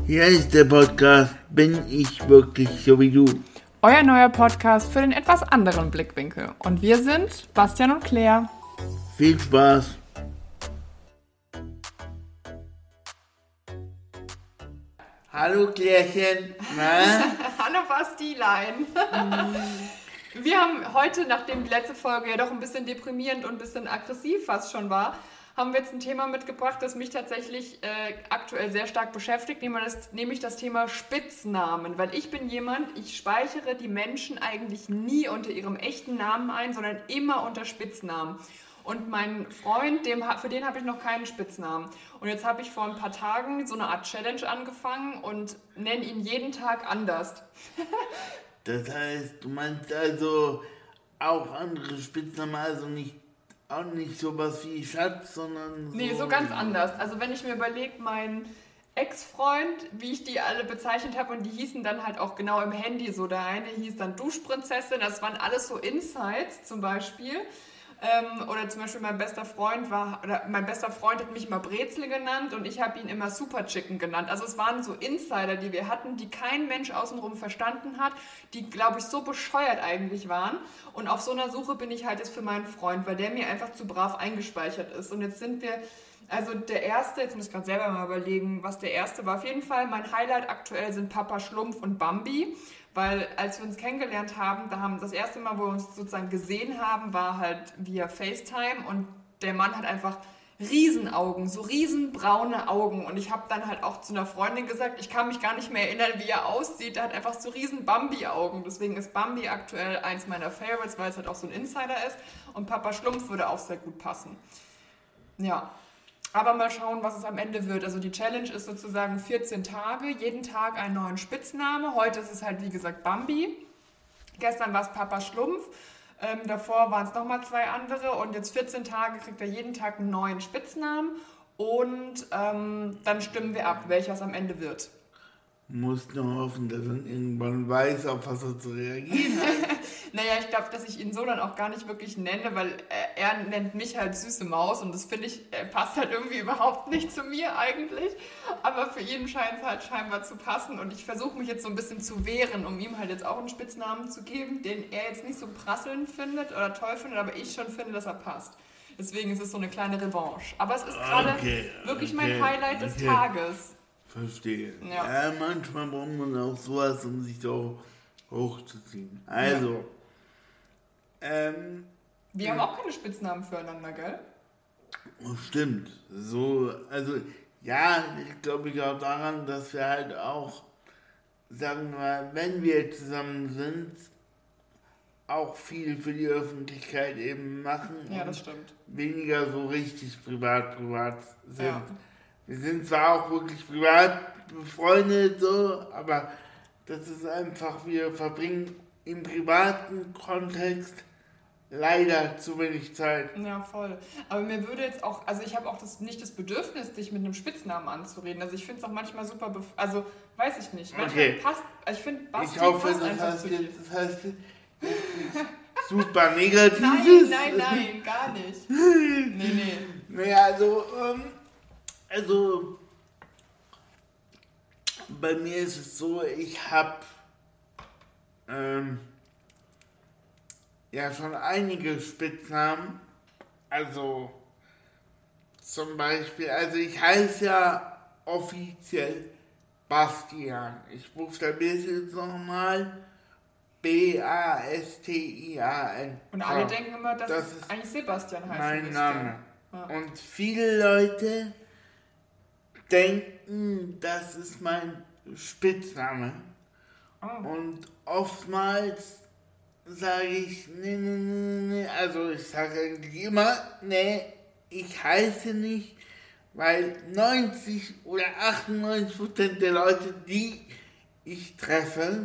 Hier ist der Podcast Bin ich wirklich so wie du? Euer neuer Podcast für den etwas anderen Blickwinkel. Und wir sind Bastian und Claire. Viel Spaß! Hallo Klärchen! Na? Hallo Bastilein! Wir haben heute, nachdem die letzte Folge ja doch ein bisschen deprimierend und ein bisschen aggressiv fast schon war, haben wir jetzt ein Thema mitgebracht, das mich tatsächlich aktuell sehr stark beschäftigt, nämlich das Thema Spitznamen. Weil ich bin jemand, ich speichere die Menschen eigentlich nie unter ihrem echten Namen ein, sondern immer unter Spitznamen. Und mein Freund, für den habe ich noch keinen Spitznamen. Und jetzt habe ich vor ein paar Tagen so eine Art Challenge angefangen und nenne ihn jeden Tag anders. Das heißt, du meinst also auch andere Spitznamen, also auch nicht sowas wie Schatz, sondern so... Nee, so ganz anders. Also wenn ich mir überlege, mein Ex-Freund, wie ich die alle bezeichnet habe, und die hießen dann halt auch genau im Handy so. Der eine hieß dann Duschprinzessin, das waren alles so Insights zum Beispiel. Oder zum Beispiel mein bester Freund hat mich mal Brezel genannt und ich habe ihn immer Super Chicken genannt. Also es waren so Insider, die wir hatten, die kein Mensch außenrum verstanden hat, die, glaube ich, so bescheuert eigentlich waren. Und auf so einer Suche bin ich halt jetzt für meinen Freund, weil der mir einfach zu brav eingespeichert ist. Und jetzt sind wir, also der erste, jetzt muss ich gerade selber mal überlegen, was der erste war. Auf jeden Fall, mein Highlight aktuell sind Papa Schlumpf und Bambi. Weil als wir uns kennengelernt haben, das erste Mal, wo wir uns sozusagen gesehen haben, war halt via FaceTime und der Mann hat einfach Riesenaugen, so riesenbraune Augen und ich habe dann halt auch zu einer Freundin gesagt, ich kann mich gar nicht mehr erinnern, wie er aussieht, er hat einfach so riesen Bambi-Augen, deswegen ist Bambi aktuell eins meiner Favorites, weil es halt auch so ein Insider ist und Papa Schlumpf würde auch sehr gut passen. Ja. Aber mal schauen, was es am Ende wird. Also die Challenge ist sozusagen 14 Tage, jeden Tag einen neuen Spitzname. Heute ist es halt, wie gesagt, Bambi. Gestern war es Papa Schlumpf. Davor waren es nochmal 2 andere. Und jetzt 14 Tage kriegt er jeden Tag einen neuen Spitznamen. Und dann stimmen wir ab, welcher es am Ende wird. Muss nur hoffen, dass er irgendwann weiß, auf was er zu reagieren hat. Naja, ich glaube, dass ich ihn so dann auch gar nicht wirklich nenne, weil er nennt mich halt süße Maus und das finde ich, passt halt irgendwie überhaupt nicht zu mir eigentlich. Aber für ihn scheint es halt scheinbar zu passen und ich versuche mich jetzt so ein bisschen zu wehren, um ihm halt jetzt auch einen Spitznamen zu geben, den er jetzt nicht so prasselnd findet oder toll findet, aber ich schon finde, dass er passt. Deswegen ist es so eine kleine Revanche. Aber es ist gerade wirklich mein Highlight des Tages. Verstehe. Ja, manchmal braucht man auch sowas, um sich so hochzuziehen. Also, wir haben auch keine Spitznamen füreinander, gell? Stimmt. So, also, ja, ich glaube auch daran, dass wir halt auch, sagen wir mal, wenn wir zusammen sind, auch viel für die Öffentlichkeit eben machen. Ja, das stimmt. Weniger so richtig privat sind. Ja. Wir sind zwar auch wirklich privat befreundet, so, aber das ist einfach, wir verbringen im privaten Kontext leider zu wenig Zeit. Ja, voll. Aber mir würde jetzt auch, also ich habe auch nicht das Bedürfnis, dich mit einem Spitznamen anzureden. Also ich finde es auch manchmal super, also weiß ich nicht. Manchmal passt, ich finde, Basti passt einfach zu dir. Das heißt super negativ. Nein, gar nicht. Nee. Naja, also bei mir ist es so, ich habe ja schon einige Spitznamen. Also zum Beispiel, also ich heiße ja offiziell Bastian. Ich buchstabiere es jetzt nochmal. B-A-S-T-I-A-N. Und alle denken immer, dass es eigentlich Sebastian heißt. Mein Name. Ja. Und viele Leute denken, das ist mein Spitzname. Oh. Und oftmals sage ich, nee, also ich sage eigentlich immer, nee, ich heiße nicht, weil 90 oder 98% der Leute, die ich treffe,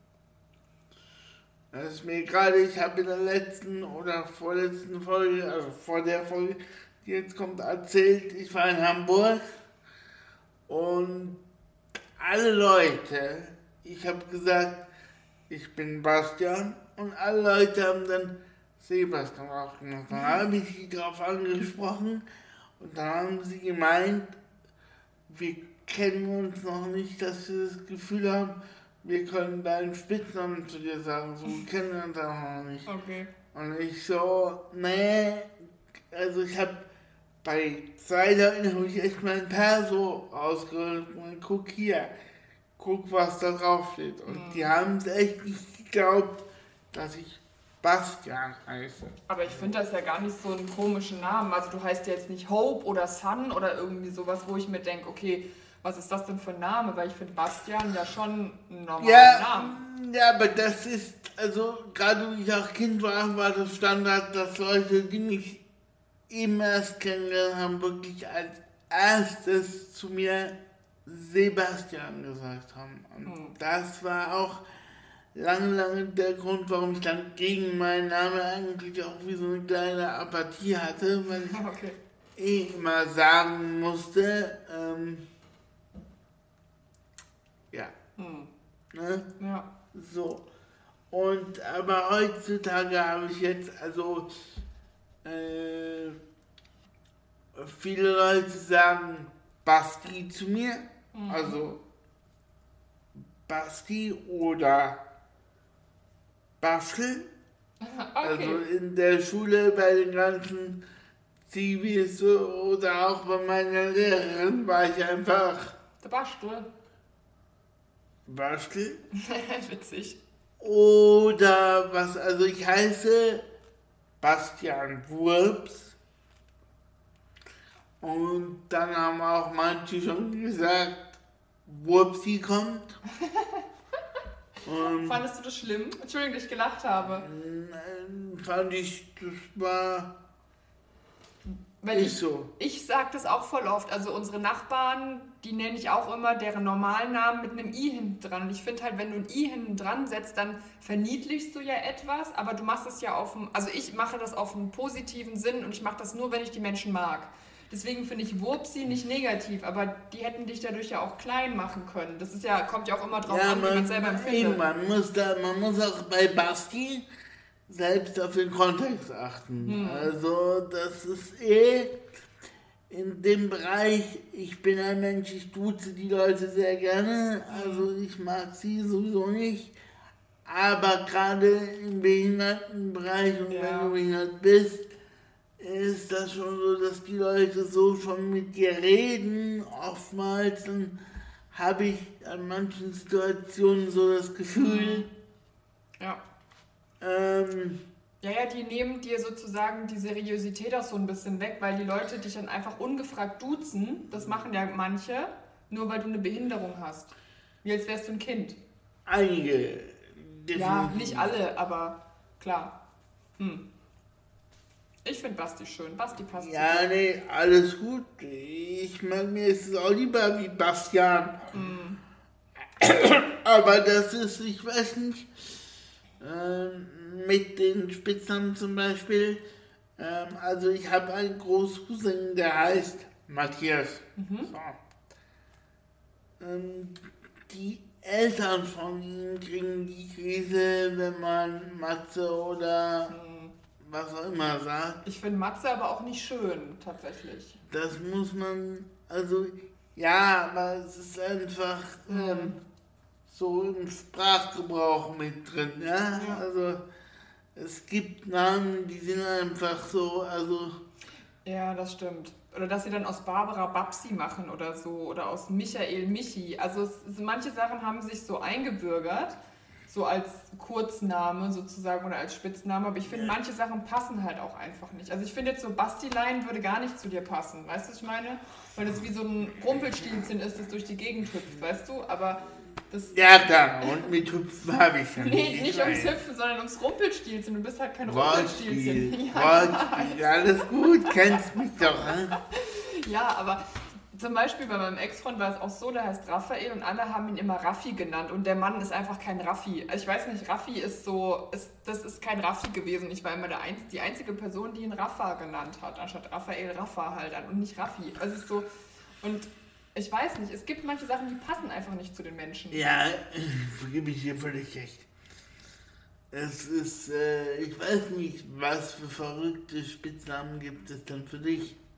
das ist mir gerade, ich habe in der letzten oder vorletzten Folge, also vor der Folge, die jetzt kommt, erzählt, ich war in Hamburg und alle Leute, ich habe gesagt, ich bin Bastian und alle Leute haben dann Sebastian auch gemacht. Dann habe ich sie darauf angesprochen und dann haben sie gemeint, kennen uns noch nicht, dass wir das Gefühl haben, wir können deinen Spitznamen zu dir sagen. So kennen wir uns auch noch nicht. Okay. Und ich so, nee, also ich habe bei 2 Leuten habe ich echt mein Perso ausgerollt und guck hier, guck, was da drauf steht. Und die haben es echt nicht geglaubt, dass ich Bastian heiße. Aber ich finde das ja gar nicht so einen komischen Namen. Also du heißt ja jetzt nicht Hope oder Sun oder irgendwie sowas, wo ich mir denke, okay, was ist das denn für ein Name? Weil ich finde Bastian ja schon einen normalen Namen. Ja, aber das ist, also gerade wie ich auch Kind war das Standard, dass Leute, die mich eben erst kennengelernt haben, wirklich als erstes zu mir Sebastian gesagt haben. Und das war auch lange der Grund, warum ich dann gegen meinen Namen eigentlich auch wie so eine kleine Apathie hatte, weil ich immer sagen musste, ja. Ne? Ja. So. Und aber heutzutage habe ich jetzt, also viele Leute sagen Basti zu mir, also Basti oder Bastel. Okay. Also in der Schule bei den ganzen Zivis oder auch bei meiner Lehrerin war ich einfach Der Bastel. Bastel. Witzig. Oder was, also ich heiße Bastian Wurps. Und dann haben auch manche schon gesagt, Wurpsi kommt. Fandest du das schlimm? Entschuldigung, dass ich gelacht habe. Fand ich, das war Weil nicht so. Ich sage das auch voll oft. Also unsere Nachbarn, die nenne ich auch immer deren normalen Namen mit einem I hinten dran. Und ich finde halt, wenn du ein I hinten dran setzt, dann verniedlichst du ja etwas, aber du machst es ja also ich mache das auf einen positiven Sinn und ich mache das nur, wenn ich die Menschen mag. Deswegen finde ich Wurpsi nicht negativ, aber die hätten dich dadurch ja auch klein machen können. Das ist ja, kommt ja auch immer drauf an, wie man selber empfindet. Man muss auch bei Basti selbst auf den Kontext achten. Also das ist in dem Bereich, ich bin ein Mensch, ich duze die Leute sehr gerne, also ich mag sie sowieso nicht, aber gerade im Behindertenbereich und wenn du behindert bist, ist das schon so, dass die Leute so schon mit dir reden. Oftmals habe ich an manchen Situationen so das Gefühl, ja, die nehmen dir sozusagen die Seriosität auch so ein bisschen weg, weil die Leute dich dann einfach ungefragt duzen. Das machen ja manche, nur weil du eine Behinderung hast. Wie als wärst du ein Kind. Einige. Definitiv. Ja, nicht alle, aber klar. Ich finde Basti schön. Basti passt. Ja, nee, alles gut. Mir ist es auch lieber wie Bastian. Aber das ist, ich weiß nicht, mit den Spitznamen zum Beispiel. Also ich habe einen Großcousin, der heißt Matthias. So. Die Eltern von ihm kriegen die Krise, wenn man Matze oder was auch immer sagt. Ich finde Matze aber auch nicht schön, tatsächlich. Das muss man, also ja, aber es ist einfach so im Sprachgebrauch mit drin, ja? Also es gibt Namen, die sind einfach so, also... Ja, das stimmt. Oder dass sie dann aus Barbara Babsi machen oder so, oder aus Michael Michi. Also manche Sachen haben sich so eingebürgert, so als Kurzname sozusagen oder als Spitzname, aber ich finde, manche Sachen passen halt auch einfach nicht. Also ich finde jetzt so Bastilein würde gar nicht zu dir passen, weißt du, was ich meine? Weil das wie so ein Rumpelstilzchen ist, das durch die Gegend hüpft, weißt du? Aber das... Ja, klar, und mit Hüpfen habe ich ja Nee, nicht ums Hüpfen, sondern ums Rumpelstilzchen. Du bist halt kein Rumpelstilzchen. Ja, alles gut, kennst mich doch, ne? Ja, aber zum Beispiel bei meinem Ex-Freund war es auch so, der heißt Raphael und alle haben ihn immer Raffi genannt und der Mann ist einfach kein Raffi. Also ich weiß nicht, Raffi ist so, das ist kein Raffi gewesen. Ich war immer die einzige Person, die ihn Rafa genannt hat, anstatt Raphael Rafa halt an und nicht Raffi. Also es ist so, und ich weiß nicht, es gibt manche Sachen, die passen einfach nicht zu den Menschen. Ja, gebe ich dir völlig recht. Es ist, ich weiß nicht, was für verrückte Spitznamen gibt es denn für dich?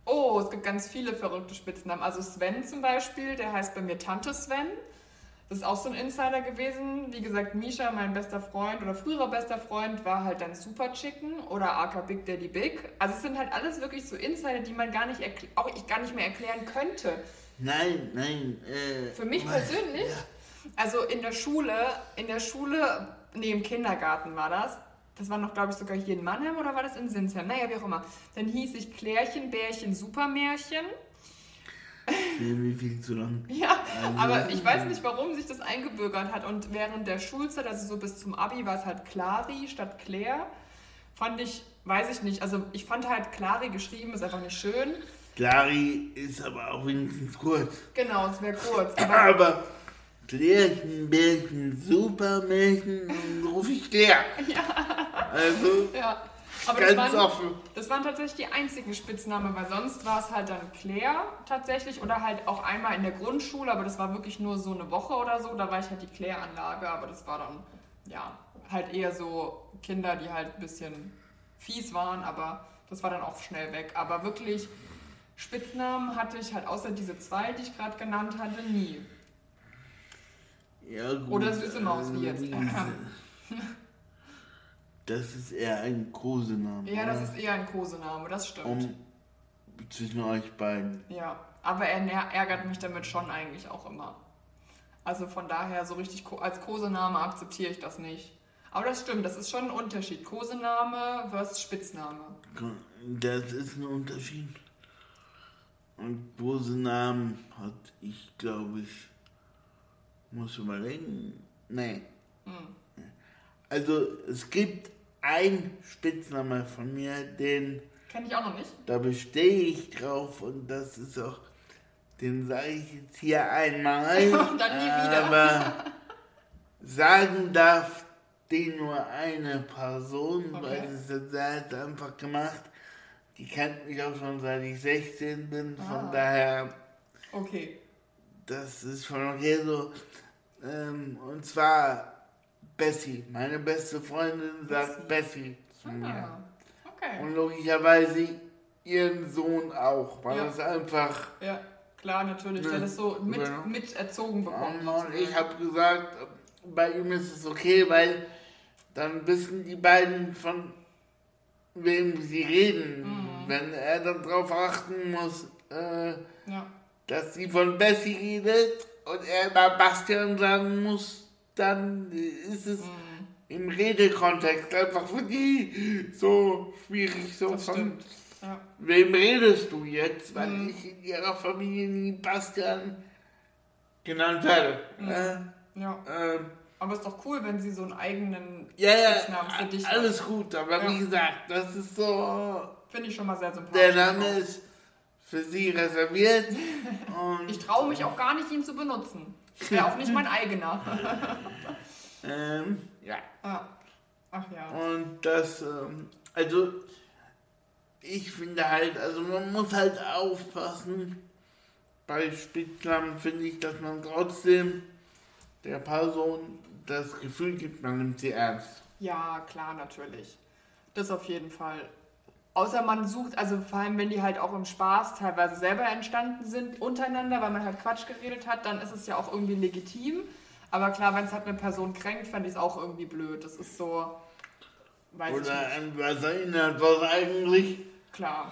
Oh, es gibt ganz viele verrückte Spitznamen. Also Sven zum Beispiel, der heißt bei mir Tante Sven. Das ist auch so ein Insider gewesen. Wie gesagt, Misha, mein bester Freund oder früherer bester Freund, war halt dann Super Chicken oder aka Big Daddy Big. Also es sind halt alles wirklich so Insider, die man gar nicht auch ich gar nicht mehr erklären könnte. Nein. Für mich persönlich, also in der Schule, nee, im Kindergarten war das. Das war noch, glaube ich, sogar hier in Mannheim oder war das in Sinsheim? Naja, wie auch immer. Dann hieß ich Klärchen, Bärchen, Supermärchen. Wie viel zu lang? Ja, aber ich weiß nicht, warum sich das eingebürgert hat. Und während der Schulzeit, also so bis zum Abi, war es halt Clari statt Claire. Weiß ich nicht. Also ich fand halt Clari geschrieben, ist einfach nicht schön. Clari ist aber auch wenigstens kurz. Genau, es wäre kurz. Aber Klärchen, Bärchen, Supermärchen, dann rufe ich Claire. Ja. Also, ja. Aber ganz offen. Das waren tatsächlich die einzigen Spitznamen, weil sonst war es halt dann Claire tatsächlich oder halt auch einmal in der Grundschule, aber das war wirklich nur so eine Woche oder so, da war ich halt die Claire-Anlage, aber das war dann, ja, halt eher so Kinder, die halt ein bisschen fies waren, aber das war dann auch schnell weg. Aber wirklich Spitznamen hatte ich halt außer diese zwei, die ich gerade genannt hatte, nie. Ja, gut, oder Süße Maus wie jetzt. Das ist eher ein Kosename. Ja, das ist eher ein Kosename, das stimmt. Zwischen euch beiden. Ja, aber er ärgert mich damit schon eigentlich auch immer. Also von daher, so richtig als Kosename akzeptiere ich das nicht. Aber das stimmt, das ist schon ein Unterschied. Kosename versus Spitzname. Das ist ein Unterschied. Und Kosenamen hatte ich, glaube ich, muss überlegen. Nee. Also es gibt einen Spitzname von mir, den kenne ich auch noch nicht. Da bestehe ich drauf und das ist auch, den sage ich jetzt hier einmal. Und dann nie wieder. Aber sagen darf den nur eine Person, Okay. weil das hat einfach gemacht. Die kennt mich auch schon seit ich 16 bin, von daher. Okay. Das ist schon okay so. Und zwar Bessie. Meine beste Freundin sagt Bessie zu mir. Okay. Und logischerweise ihren Sohn auch, weil das einfach... Ja, klar, natürlich, der das so mit erzogen bekommt. Und ich habe gesagt, bei ihm ist es okay, weil dann wissen die beiden, von wem sie reden. Wenn er dann drauf achten muss, dass sie von Bessie redet und er immer Bastian sagen muss, dann ist es im Redekontext einfach für die so schwierig. So das von stimmt. Ja. wem redest du jetzt, weil ich in ihrer Familie nie Bastian genannt werde. Ja. Aber ist doch cool, wenn sie so einen eigenen Ja, Spitznamen für dich alles hat. gut, aber wie gesagt, das ist so... Finde ich schon mal sehr sympathisch. Der Name ist für sie reserviert. Und ich traue mich auch gar nicht, ihn zu benutzen. Wäre auch nicht mein eigener. ja. Ach ja. Und das, also ich finde halt, also man muss halt aufpassen. Bei Spitznamen finde ich, dass man trotzdem der Person das Gefühl gibt, man nimmt sie ernst. Ja, klar, natürlich. Das auf jeden Fall. Außer man sucht, also vor allem wenn die halt auch im Spaß teilweise selber entstanden sind untereinander, weil man halt Quatsch geredet hat, dann ist es ja auch irgendwie legitim. Aber klar, wenn es halt eine Person kränkt, fände ich es auch irgendwie blöd. Das ist so, weiß Oder ich nicht. was erinnert, was eigentlich Klar.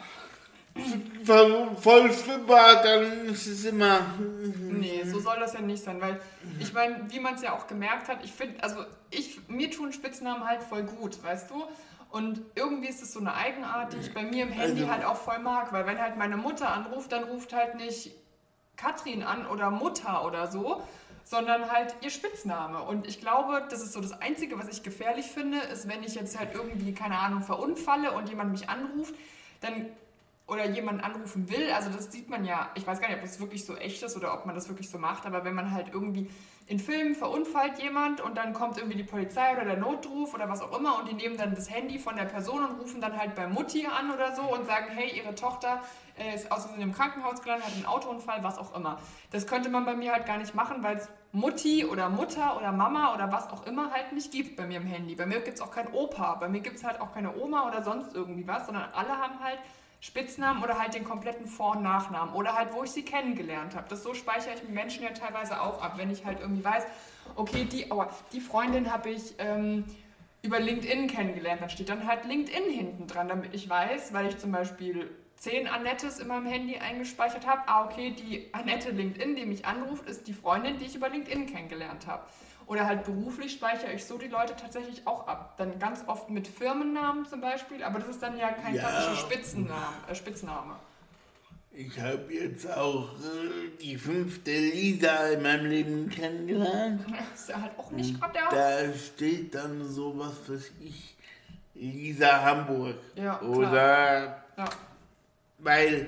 voll schlimm war, dann ist es immer... Nee, so soll das ja nicht sein, weil ich meine, wie man es ja auch gemerkt hat, ich finde, also mir tun Spitznamen halt voll gut, weißt du? Und irgendwie ist es so eine Eigenart, die ich bei mir im Handy halt auch voll mag, weil wenn halt meine Mutter anruft, dann ruft halt nicht Katrin an oder Mutter oder so, sondern halt ihr Spitzname. Und ich glaube, das ist so das Einzige, was ich gefährlich finde, ist, wenn ich jetzt halt irgendwie, keine Ahnung, verunfalle und jemand mich anruft, dann oder jemanden anrufen will, also das sieht man ja, ich weiß gar nicht, ob das wirklich so echt ist oder ob man das wirklich so macht, aber wenn man halt irgendwie in Filmen verunfallt jemand und dann kommt irgendwie die Polizei oder der Notruf oder was auch immer und die nehmen dann das Handy von der Person und rufen dann halt bei Mutti an oder so und sagen, hey, ihre Tochter ist aus Versehen im Krankenhaus gelandet, hat einen Autounfall, was auch immer. Das könnte man bei mir halt gar nicht machen, weil es Mutti oder Mutter oder Mama oder was auch immer halt nicht gibt bei mir im Handy. Bei mir gibt es auch keinen Opa, bei mir gibt es halt auch keine Oma oder sonst irgendwie was, sondern alle haben halt Spitznamen oder halt den kompletten Vor- und Nachnamen oder halt, wo ich sie kennengelernt habe. So speichere ich mir Menschen ja teilweise auch ab, wenn ich halt irgendwie weiß, okay, die Freundin habe ich über LinkedIn kennengelernt, dann steht dann halt LinkedIn hinten dran, damit ich weiß, weil ich zum Beispiel 10 Annettes in meinem Handy eingespeichert habe, okay, die Annette LinkedIn, die mich anruft, ist die Freundin, die ich über LinkedIn kennengelernt habe. Oder halt beruflich speichere ich so die Leute tatsächlich auch ab. Dann ganz oft mit Firmennamen zum Beispiel, aber das ist dann ja kein klassischer Spitzname. Ich habe jetzt auch die 5. Lisa in meinem Leben kennengelernt. Das ist ja halt auch nicht gerade der... Da steht dann sowas, was ich, Lisa Hamburg. Ja, oder, ja. Weil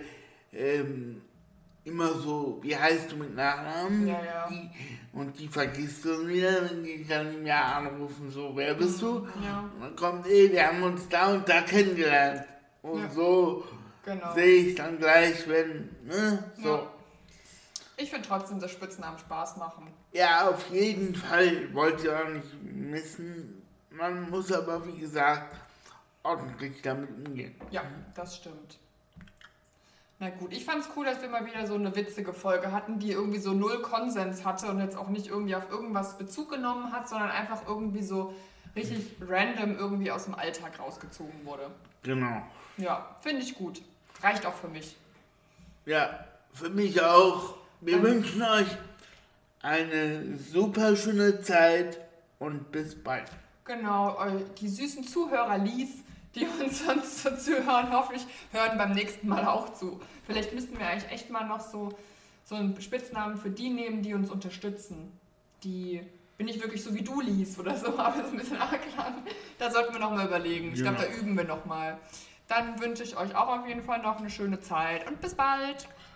immer so, wie heißt du mit Nachnamen? Ja. Die vergisst du wieder, wenn die dann mir anrufen, so, wer bist du? Ja. Und dann kommt, wir haben uns da und da kennengelernt. Und so sehe ich dann gleich, wenn, so. Ja. Ich finde trotzdem, dass Spitznamen Spaß machen. Ja, auf jeden Fall, wollte ich auch nicht missen. Man muss aber, wie gesagt, ordentlich damit umgehen. Ja, das stimmt. Na gut, ich fand es cool, dass wir mal wieder so eine witzige Folge hatten, die irgendwie so null Konsens hatte und jetzt auch nicht irgendwie auf irgendwas Bezug genommen hat, sondern einfach irgendwie so richtig random irgendwie aus dem Alltag rausgezogen wurde. Genau. Ja, finde ich gut. Reicht auch für mich. Ja, für mich auch. Wir wünschen euch eine super schöne Zeit und bis bald. Genau, die süßen Zuhörer Lies, die uns sonst so zuhören, hoffentlich hören beim nächsten Mal auch zu. Vielleicht müssten wir eigentlich echt mal noch so einen Spitznamen für die nehmen, die uns unterstützen. Die bin ich wirklich so wie du, Lies, oder so, aber das ist ein bisschen arg lang. Da sollten wir noch mal überlegen. Ich glaube, da üben wir noch mal. Dann wünsche ich euch auch auf jeden Fall noch eine schöne Zeit und bis bald.